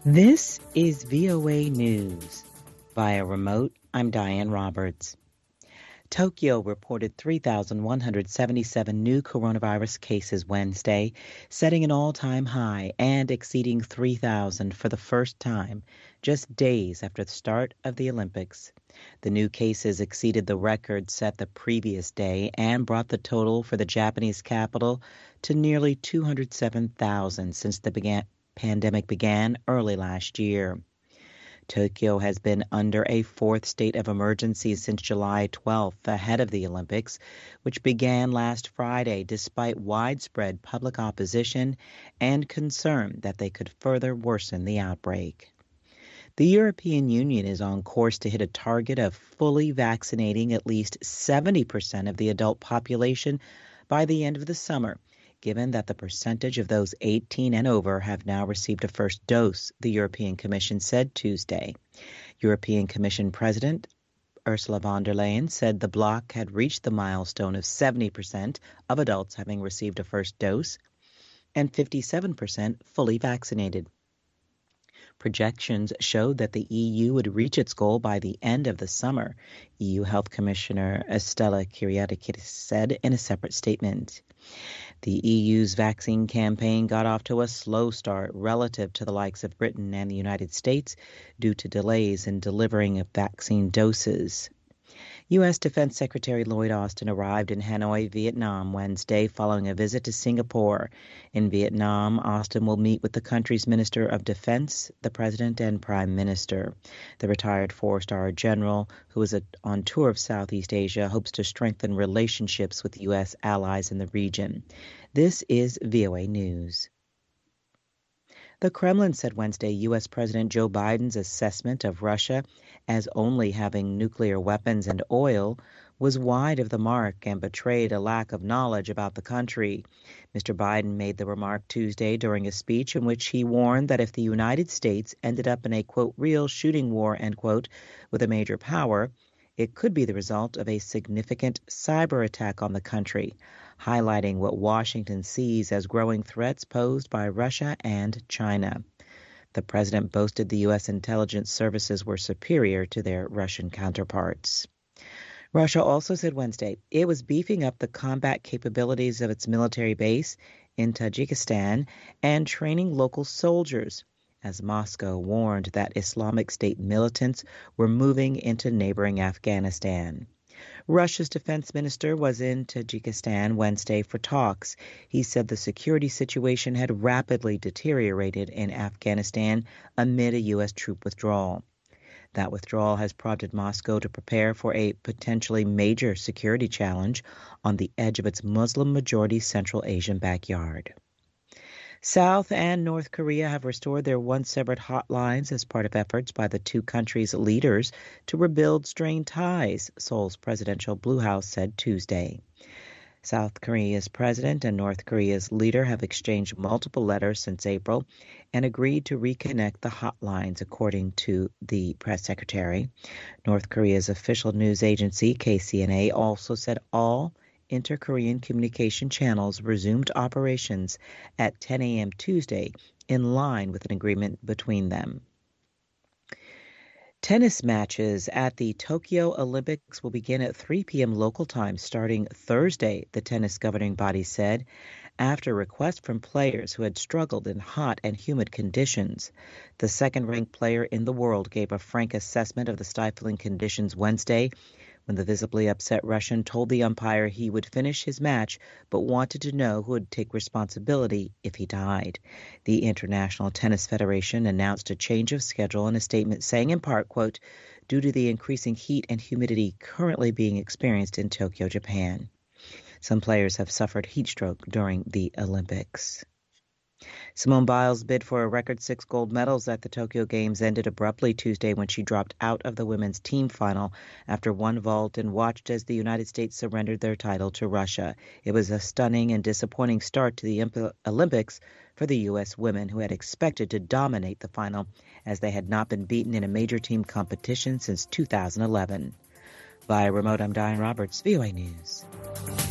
This is VOA News. Via remote, I'm Diane Roberts. Tokyo reported 3,177 new coronavirus cases Wednesday, setting an all-time high and exceeding 3,000 for the first time, just days after the start of the Olympics. The new cases exceeded the record set the previous day and brought the total for the Japanese capital to nearly 207,000 since the pandemic began early last year. Tokyo has been under a fourth state of emergency since July 12th, ahead of the Olympics, which began last Friday despite widespread public opposition and concern that they could further worsen the outbreak. The European Union is on course to hit a target of fully vaccinating at least 70% of the adult population by the end of the summer, given that the percentage of those 18 and over have now received a first dose, the European Commission said Tuesday. European Commission President Ursula von der Leyen said the bloc had reached the milestone of 70% of adults having received a first dose and 57% fully vaccinated. Projections showed that the EU would reach its goal by the end of the summer, EU Health Commissioner Stella Kyriakides said in a separate statement. The EU's vaccine campaign got off to a slow start relative to the likes of Britain and the United States due to delays in delivering vaccine doses. U.S. Defense Secretary Lloyd Austin arrived in Hanoi, Vietnam, Wednesday following a visit to Singapore. In Vietnam, Austin will meet with the country's Minister of Defense, the President, and Prime Minister. The retired four-star general, who is on tour of Southeast Asia, hopes to strengthen relationships with U.S. allies in the region. This is VOA News. The Kremlin said Wednesday U.S. President Joe Biden's assessment of Russia as only having nuclear weapons and oil was wide of the mark and betrayed a lack of knowledge about the country. Mr. Biden made the remark Tuesday during a speech in which he warned that if the United States ended up in a, quote, real shooting war, end quote, with a major power, it could be the result of a significant cyber attack on the country, highlighting what Washington sees as growing threats posed by Russia and China. The president boasted the U.S. intelligence services were superior to their Russian counterparts. Russia also said Wednesday it was beefing up the combat capabilities of its military base in Tajikistan and training local soldiers, as Moscow warned that Islamic State militants were moving into neighboring Afghanistan. Russia's defense minister was in Tajikistan Wednesday for talks. He said the security situation had rapidly deteriorated in Afghanistan amid a U.S. troop withdrawal. That withdrawal has prompted Moscow to prepare for a potentially major security challenge on the edge of its Muslim-majority Central Asian backyard. South and North Korea have restored their once-severed hotlines as part of efforts by the two countries' leaders to rebuild strained ties, Seoul's presidential Blue House said Tuesday. South Korea's president and North Korea's leader have exchanged multiple letters since April and agreed to reconnect the hotlines, according to the press secretary. North Korea's official news agency, KCNA, also said all inter-Korean communication channels resumed operations at 10 a.m. Tuesday, in line with an agreement between them. Tennis matches at the Tokyo Olympics will begin at 3 p.m. local time starting Thursday, the tennis governing body said, after requests from players who had struggled in hot and humid conditions. The second-ranked player in the world gave a frank assessment of the stifling conditions Wednesday, when the visibly upset Russian told the umpire he would finish his match but wanted to know who would take responsibility if he died. The International Tennis Federation announced a change of schedule in a statement saying in part, quote, due to the increasing heat and humidity currently being experienced in Tokyo, Japan. Some players have suffered heat stroke during the Olympics. Simone Biles' bid for a record 6 gold medals at the Tokyo Games ended abruptly Tuesday when she dropped out of the women's team final after one vault and watched as the United States surrendered their title to Russia. It was a stunning and disappointing start to the Olympics for the U.S. women, who had expected to dominate the final as they had not been beaten in a major team competition since 2011. Via remote, I'm Diane Roberts, VOA News.